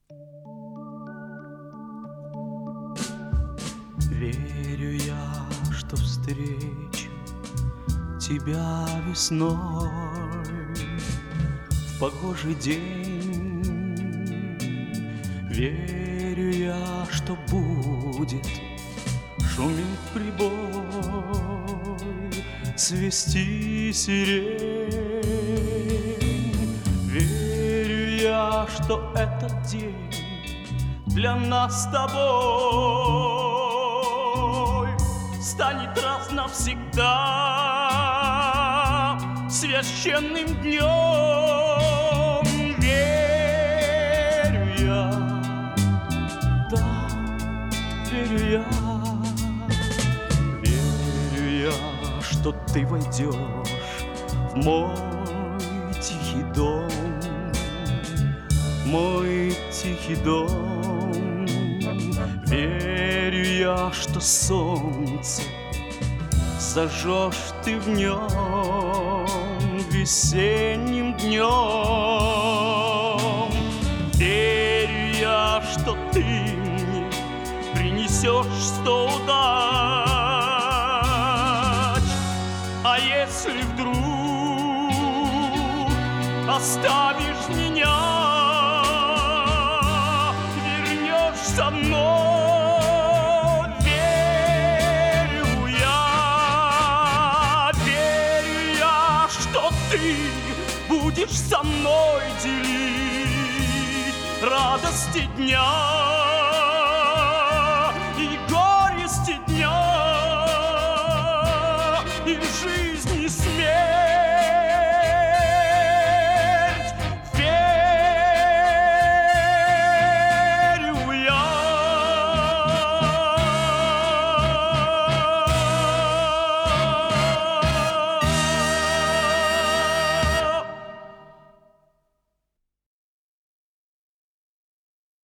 Верю я, что встречу тебя весной в погожий день. Верю я, что будет шуметь прибой, цвести сирень. Верю я, что этот день для нас с тобой станет раз навсегда священным днем. Верю я, да, верю я, верю я, что ты войдешь в мой тихий дом, мой тихий дом. Верю я, что солнце зажжешь ты в нем весенним днем. Верю я, что ты мне принесешь 100 удач. А если вдруг оставишь меня, вернешь со мной. Ты будешь со мной делить радости дня.